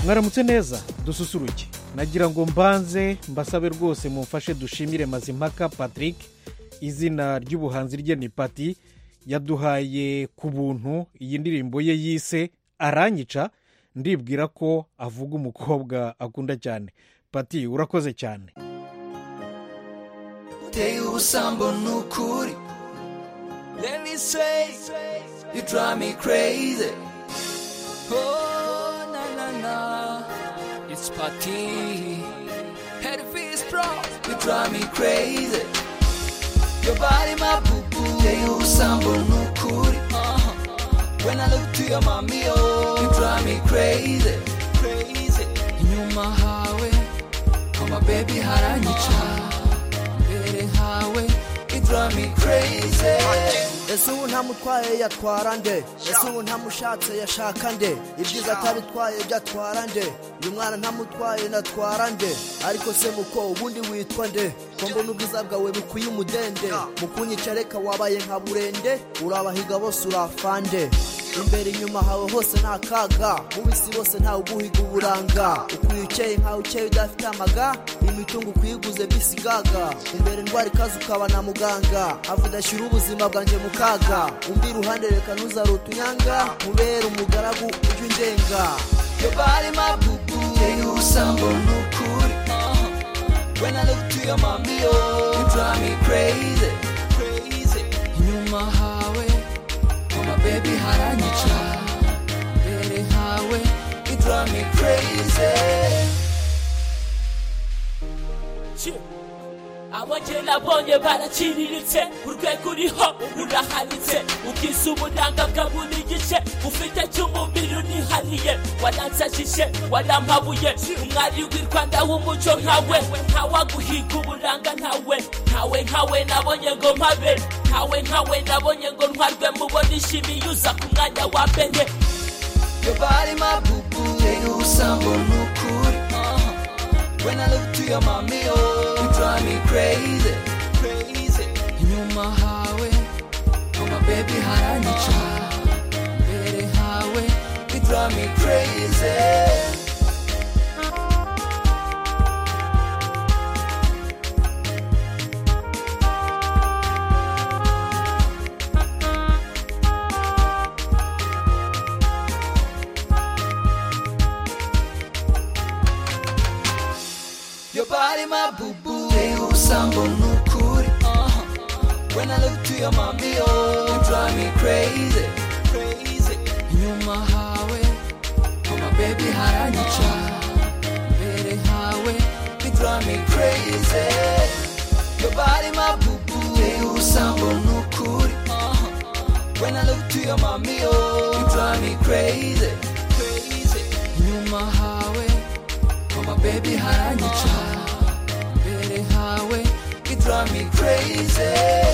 mwaramutse neza dususuruke nagira ngo mbanze mbasabe rwose mumfashe dushimire Mazimpaka Patrick izina ry'ubuhanzi rye ni Pati yaduhaye ku buntu iyi ndirimbo ye yise Aranyica ndibwira ko avuga umukobwa akunda cyane. Pati urakoze cyane. Uteye ubusambo nukuri, let me say you drive me crazy. Oh na na na, it's Pati, head face pro, you drive me crazy. Your body my boo boo, uteye ubusambo nukuri. When I look to your mommy, oh, you drive me crazy, crazy. Inyuma hawe, my baby haranyica. Bere hawe, you drive me crazy. Ese ubu ntamutwaye yatwara nde? Ese ubu ntamushatse yashaka nde? Ibyiza atabitwaye byatwara nde? Uyu mwana ntamutwaye natwara nde? Ariko se muko ubundi witwa nde? Ko mbona ubwiza bwawe bukwiye umudende. Mukunyica reka wabaye nka burende, urabahiga bose urafande. Imbere inyuma hawe hose nta kaga, mubisi bose nta uguhiga uburanga. Ukwiyukeye nka ukeye udafite amaga, imitungo kwiguze bisigaga. Imbere ndwara ikaze ukaba na muganga, avudashyira ubuzima bwanjye mu kaga. Undi ruhande reka ntuzaruta unyanga, mubere umugaragu ujya undenga. Your body my boo boo, uteye ubusambo nukuri. When I look to your mommy, oh, you drive me crazy, crazy. Inyuma hawe, my baby haranyica. Bere hawe, you drive me crazy. Abagenda bonye baraciriritse urwego uriho urahanitse ukisa ubudanga bwa buri gice ufite cy'umubiri unihariye waransajije warampabuye umwari w'i Rwanda w'umuco nkawe ntawaguhiga uburanga ntawe nabonye ngo mpabe ntawe nabonye ngo ntwarwe mubona ishimiye uza ku mwanya wa mbere. Your body my boo boo, uteye ubusambo nukuri. When I look to your mommy, oh, you drive me crazy, crazy. Inyuma hawe, my baby haranyica. Bere hawe, you drive me crazy. Your body my boo boo, uteye ubusambo nukuri. When I look to your mommy, oh, you drive me crazy, crazy. Inyuma hawe, my baby haranyica. Bere hawe, you drive me crazy. Your body my boo boo, uteye ubusambo nukuri. When I look to your mommy, oh, you drive me crazy, crazy. Inyuma hawe, my baby haranyica. Bere hawe, you drive me crazy.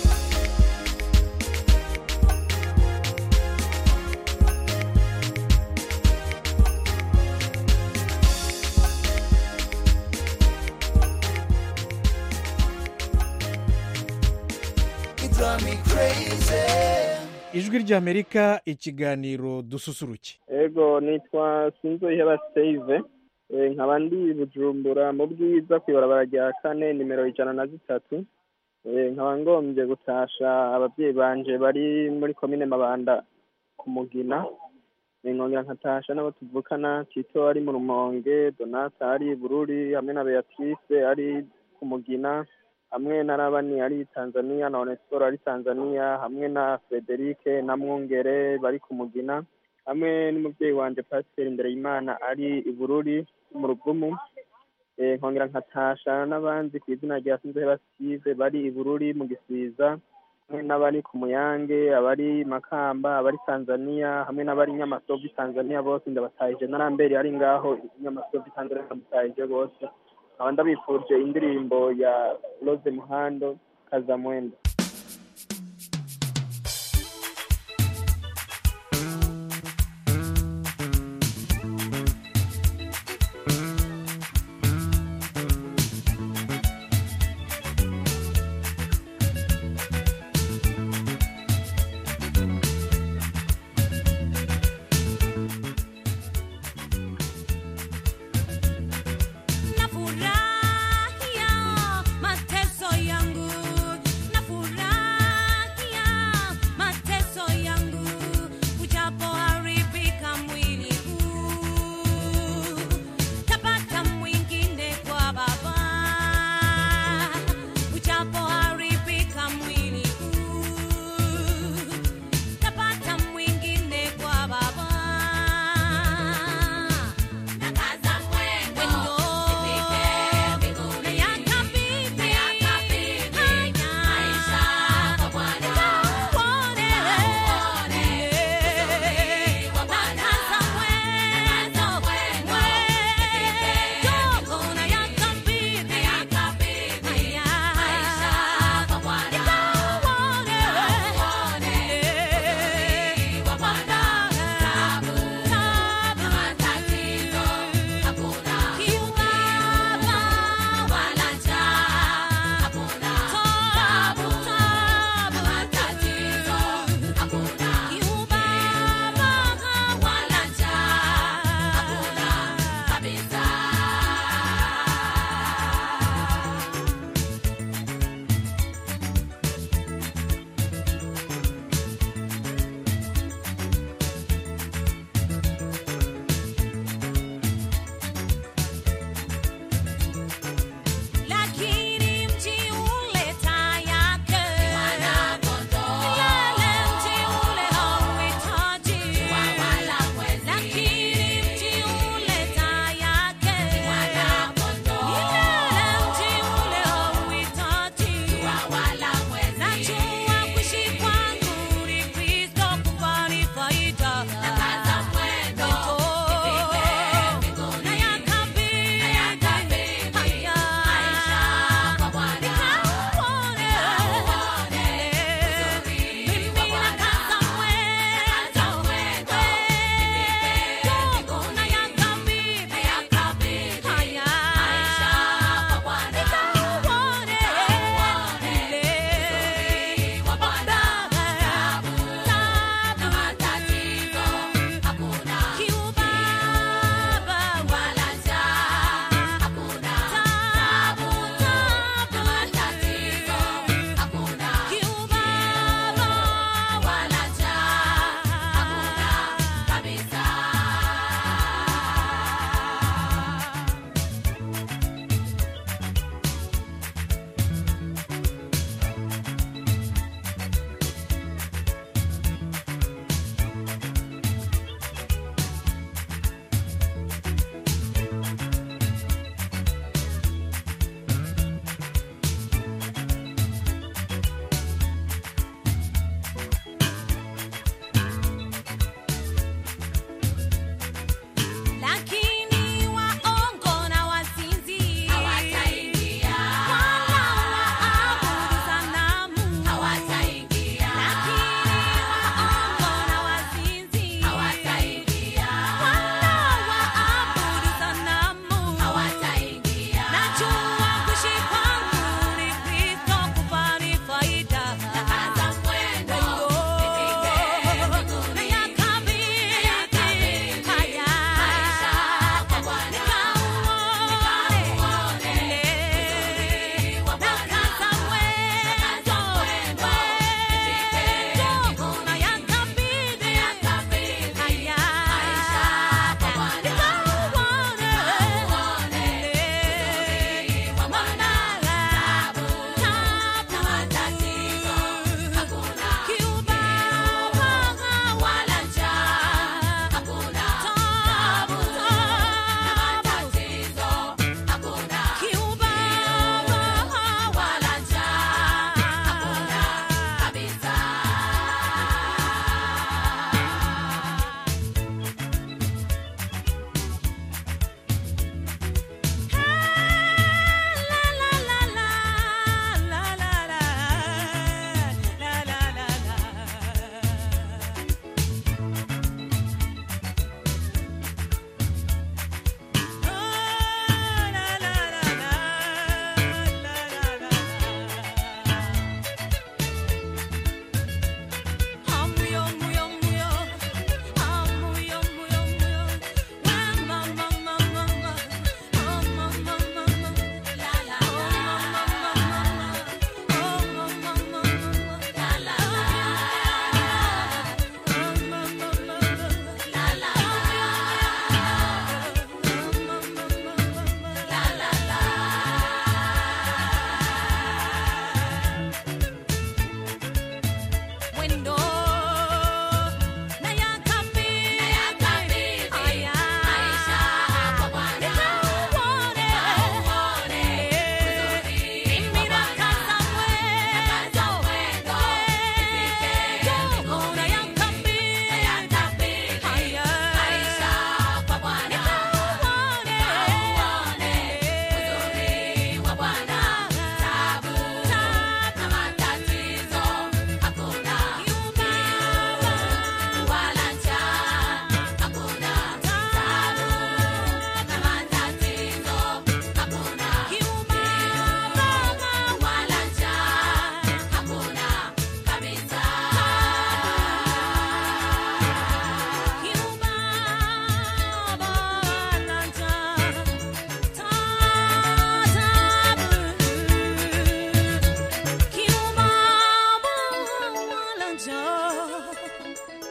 You drive me crazy. Ijwi ry'Amerika ikiganiro dususuruke. Ego nitwa Sinzoheba Save. Nkaba ndi Bujumbura mu Bwiza kwibarabara rya 4 nimero 103. Nkaba ngombye gutasha ababyeyi banje bari muri commune Mabanda ku Mugina. Nkongera nkatasha n'abo tuvukana Tito ari mu Rumonge, Donata ari Bururi hamwe na Beatrice ari ku Mugina, hamwe na Rabani ari Tanzania na Onesoro ari Tanzania, hamwe na Frederic na Mwongere bari ku Mugina, hamwe n'umubyeyi wanje Pasteur Ndereyimana ari i Bururi mu Rugumu. Nkongera nkatasha n'abandi ku izina rya Sinzoheba Steve bari i Bururi mu Gisiza, hamwe n'abari ku Muyange, abari Makamba, abari Tanzania, hamwe n'abari Nyamasovu Tanzania bose ndabatahije. Narambere ari ngaho Nyamasovu Tanzania ndabatahije bose. Abanda bifuje indirimbo ya Rose Muhando Kazamwenda.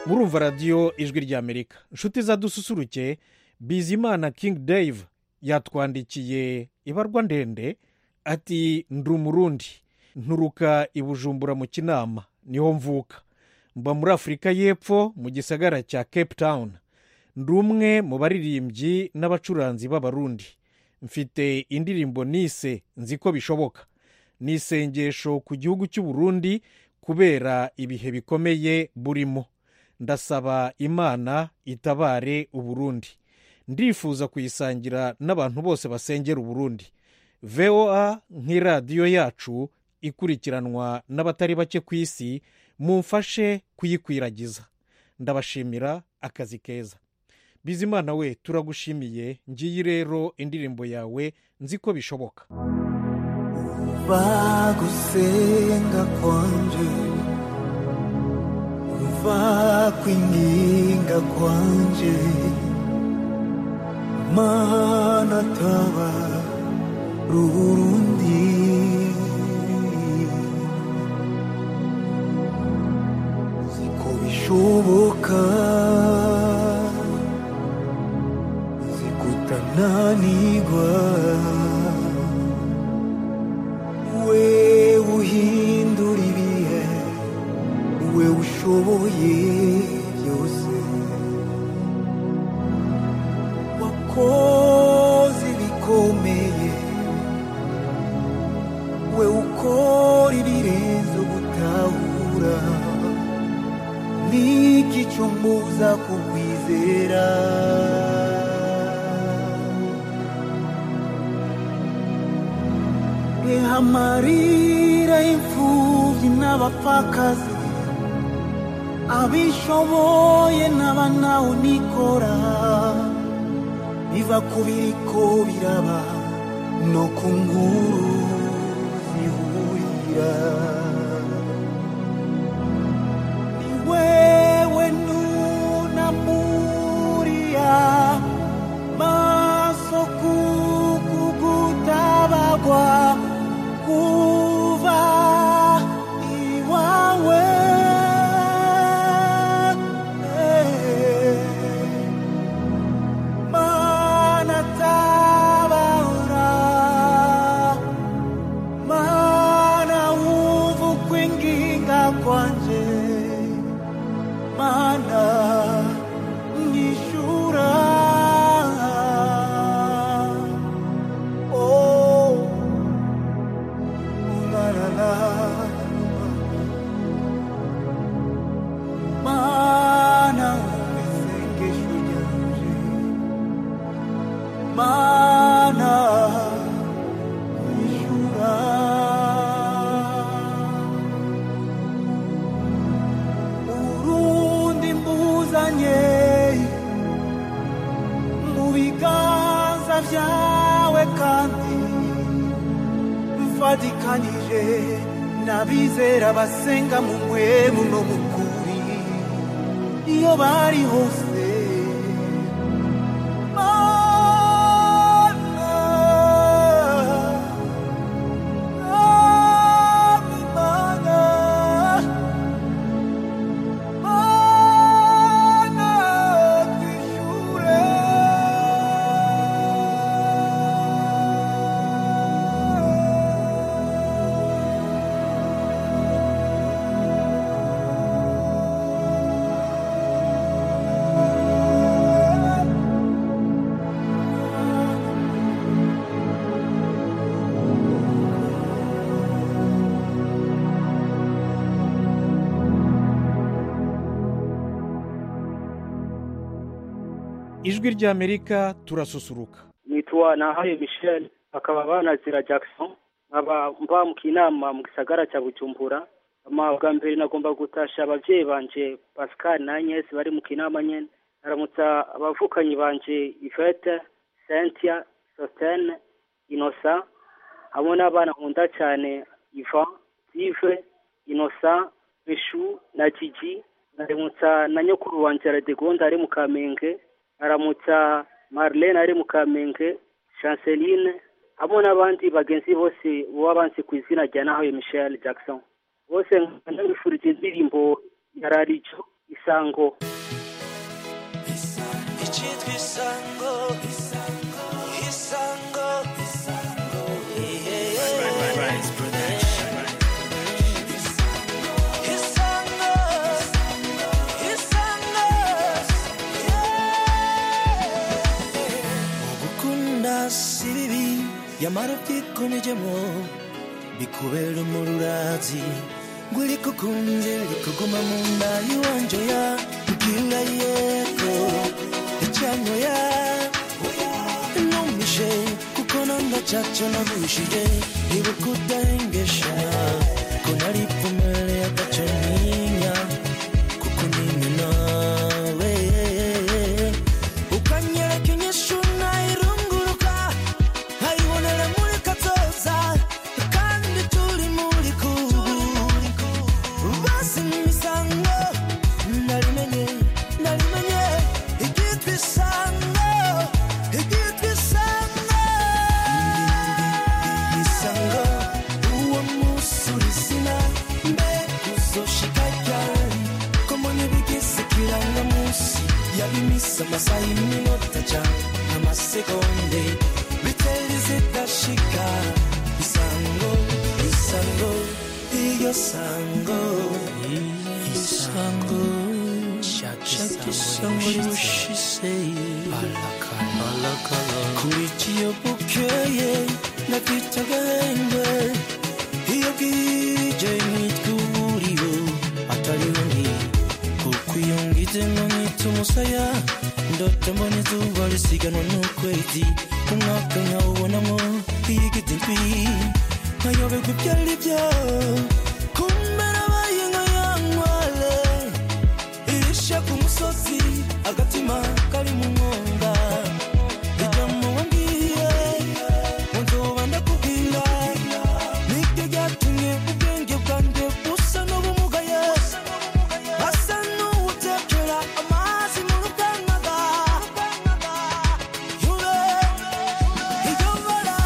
murumva radiyo ijwi ry'amerika. inshuti zadususuruke, Bizimana King Dave yatwandikiye ibarwa ndende ati ndi umurundi, nturuka i Bujumbura mu Kinama, niho mvuka, mba muri Afurika y'Epfo mu gisagara cya Cape Town. ndi umwe mu baririmbyi n'abacuranzi b'abarundi. mfite indirimbo nise nzi ko bishoboka. ni isengesho ku gihugu cy'u Burundi kubera ibihe bikomeye burimo. ndasaba Imana itabare Uburundi. ndifuza kuyisangira n'abantu bose basengera Uburundi. VOA nk'iradiyo yacu ikurikiranwa n'abatari bake ku isi, mumfashe kuyikwiragiza. ndabashimira akazi keza. Bizimana we, turagushimiye. ngiyi rero indirimbo yawe nzi ko bishoboka. Vagusenga kwanje, vakwinginga kwanje, Mana taba Burundi. Ziko bishoboka, zikutananirwa, we uhindura ibihe, we ushoboye byose. Wakoze ibikomeye, we ukora ibirenze gutahura. Niki cyo mbuza kukwizera? Amarira imfubyi n'abapfakazi, abishoboye n'abanawe nikora, biva ku biriko biraba no ku nkuru zihurira. Ni wewe nunamuriya maso kukugutabagwa kuva iwawe. Mana tabara, Mana uvu kwinginga kwanje, Mana nishura. Mana umesengesho ryanje, Mana nishura. Urundi mbuzanye mu biganza vyawe, kandi mfatikanije n'abizera basenga mu mpwemu no mu kuri, iyo bari hose. Mana, Mana, Mana, twishure. ijwi ry'Amerika turasusuruka. nitwa Nahaye Michel, akaba banazira Jackson, nkaba mba mu Kinama mu gisagara cya Bujumbura. Bwa mbere nagomba gutasha abavyeyi banje Pascal na Agnes bari mu Kinama nyene. Aramutsa abavukanyi banje Yvette, Cynthia, Sostene, Innocent, hamwe n'abana nkunda cyane Ivan, Yves, Innocent, Beshu na Gigi. Aramutsa na nyokuru wanje Radegonda ari mu Kamenge. Aramutsa Marlene ari mu Kamenge, Chanceline, hamwe n'abandi bagenzi bose babanze ku izina rya Nahaye Michel Jackson. Bose ndabifurije indirimbo ya Rarijo isango. Icyitwa isango, isango, isango, isango. Rise production. Isango, isango, ugukunda si bibi, yamara ubyikomejemo bikubera umururazi. Nguri kukunze likuguma munda yuwanje ya mbwira yeko icyanyo ya numishe kuko nanga cyacu nagushije ibukudahengesha ko nari pumele agacaninya kuko nini nawe ukanyereka inyishu nayirunguruka nkayibonera muri katoza kandi turi muri kubu basi imisango narimenye igitwa isango isango uwo munsi urizina mbe uzoshika ryari ko mbona ibigize ikirangamunsi yabimisa amasaha y'iminota cyangwa amasegonde biteri zidashika isango iyo sango isango rimushise kurikiye bukeye nakita agahenge iyo bwije nitwa uburiro atariho ndi kuko iyo ngize ngo nkita umusaya ndota mbona izuba risiganwa n'ukwezi umwaka nkawubonamo iyigiti ndwi nkayoberwa ibyo ari byo kumera abaye nkayankwale irisha ku musozi agatima kari mu mwonga ijambo wambwiye nzoba ndakubwira nibyo byatumye ubwenge bwanjye busa n'ubumugaye asa n'uwutekera amazi mu rukangaga yure iyo bara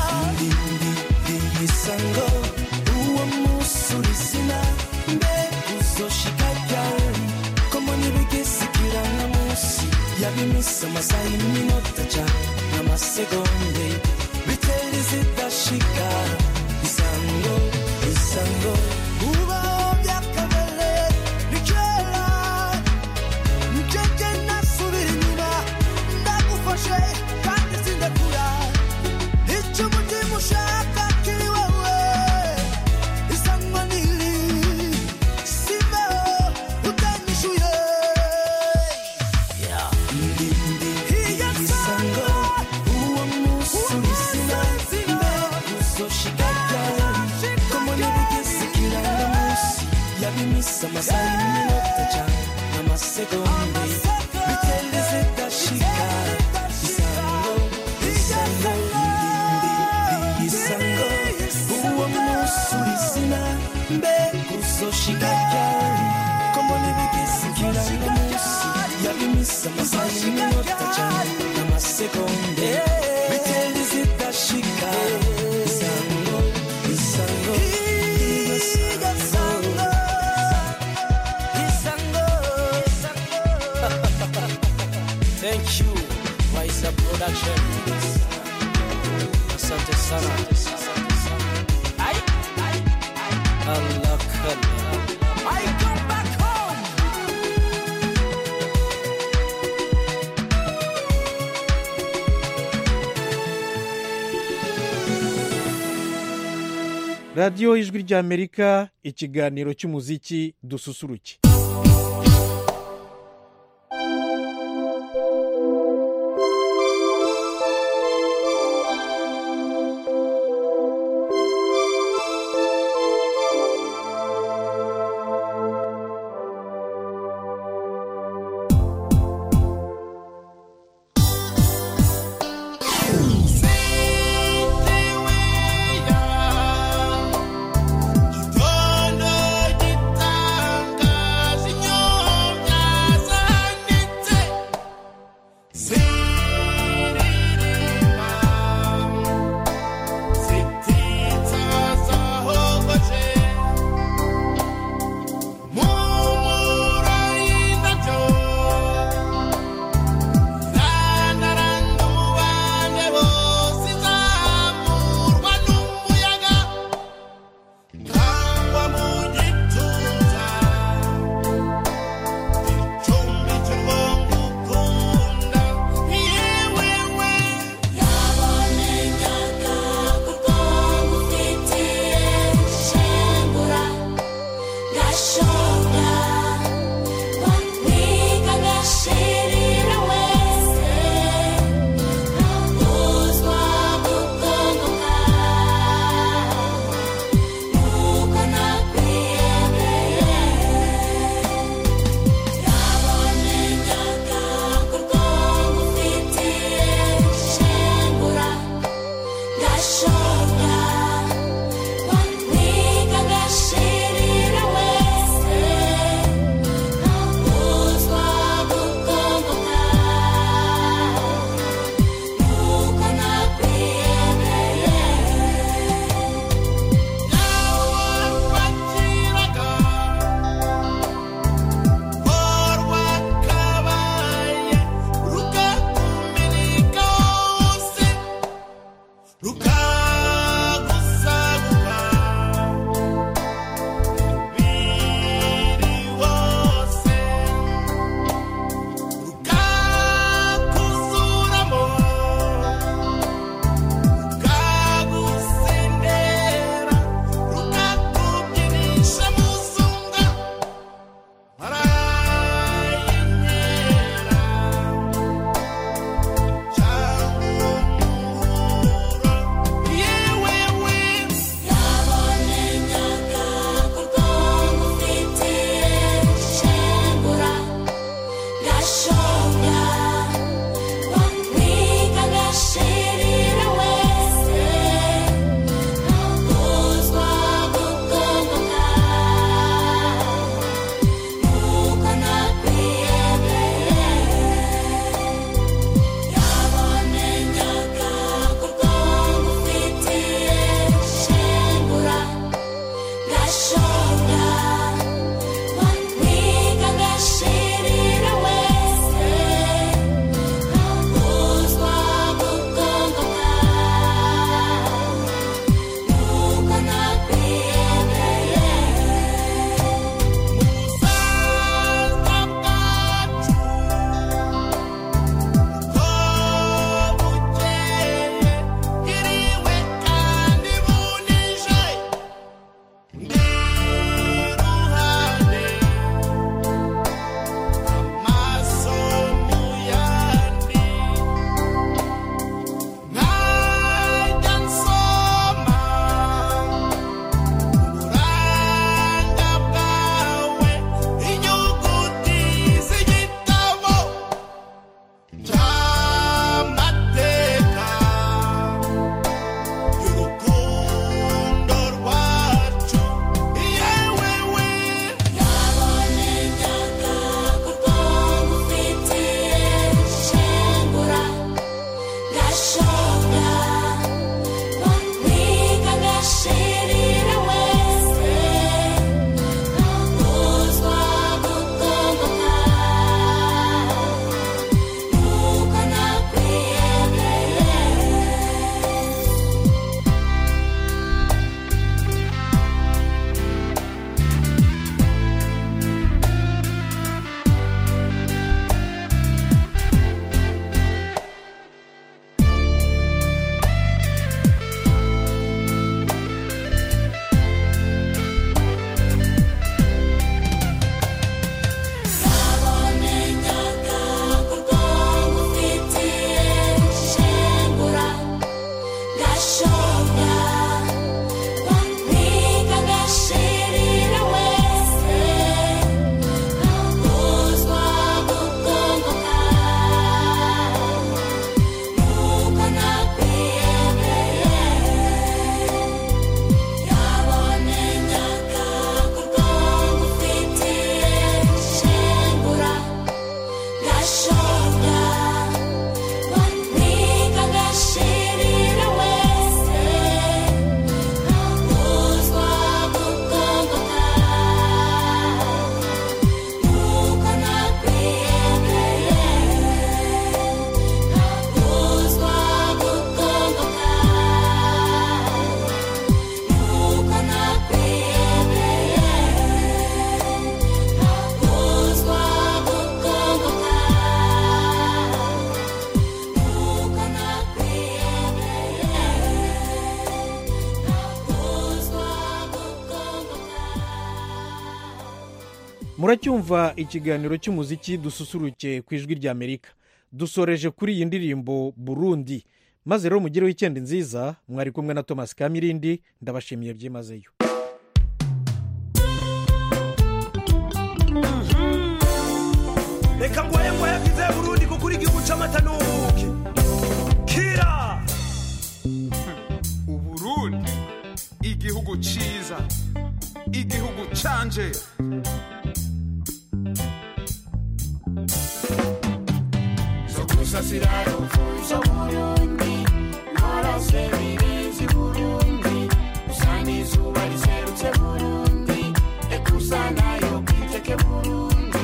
isango uwo munsi urizina mbe uzoshika ryari ko mbona ibigize ikirangamunsi yabimisa amasaha y'iminota cyangwa amasegonde biteri zidashika isango ubaho byakabere bikera njyewe nasubira inyuma ndagufashe kandi sindakura icyo umutima ushaka kiri wowe isango niri simeho utanyishuye isango uwo munsi urizina mbe uzoshika ryari ko mbona ibigize ikirangamunsi yabimisa amasaha y'iminota cyangwa amasegonde bitende zidashika isango uwo munsi urizina mbe uzoshika ryari ko mbona ibigize ikirangamunsi yabimisa amasaha y'iminota cyangwa amasegonde bitende zidashika isango Thank you, Maisa Production. Asante sana. Allah kalla. I come back home. radiyo ijwi ry'amerika ikiganiro cy'umuziki dususuruke. Gitanda gitanga One week, I'm gonna share it away. muracyumva ikiganiro cy'umuziki dususuruke ku ijwi ry'Amerika. Dusoreje kuri iyi ndirimbo Burundi, maze rero mugireho icyenda nziza. Mwari kumwe na Thomas Kamirindi, ndabashimiye byimazeyo. Reka ngoye gize Burundi kukuri igihugu c'amata n'ubuki kira Uburundi igihugu ciza, igihugu canje. Sasiraro fuso Burundi, narase birenzi Burundi, usani zuba riserutse Burundi, ekusana yo kwiteke Burundi.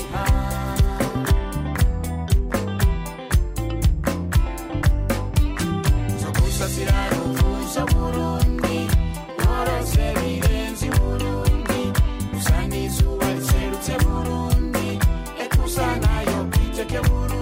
Sasiraro fuso Burundi, narase birenzi Burundi, usani zuba riserutse Burundi, ekusana yo kwiteke Burundi.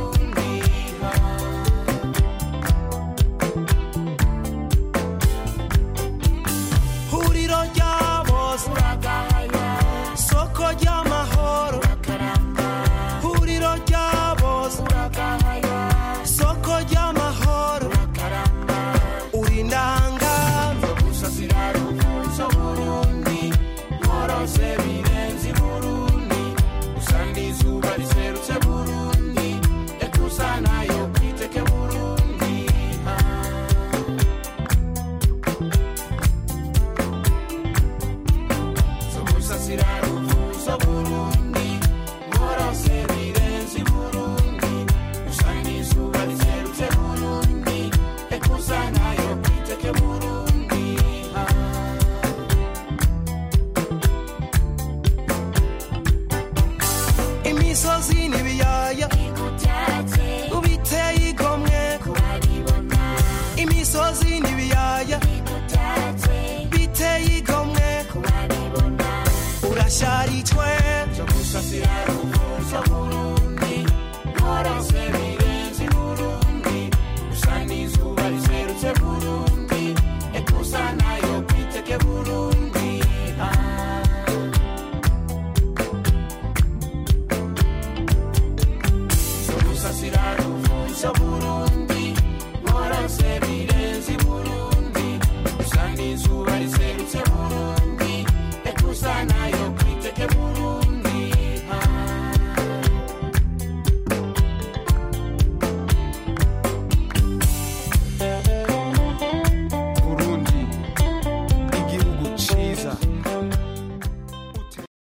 Burundi, ekusana yo kwiteke Burundi.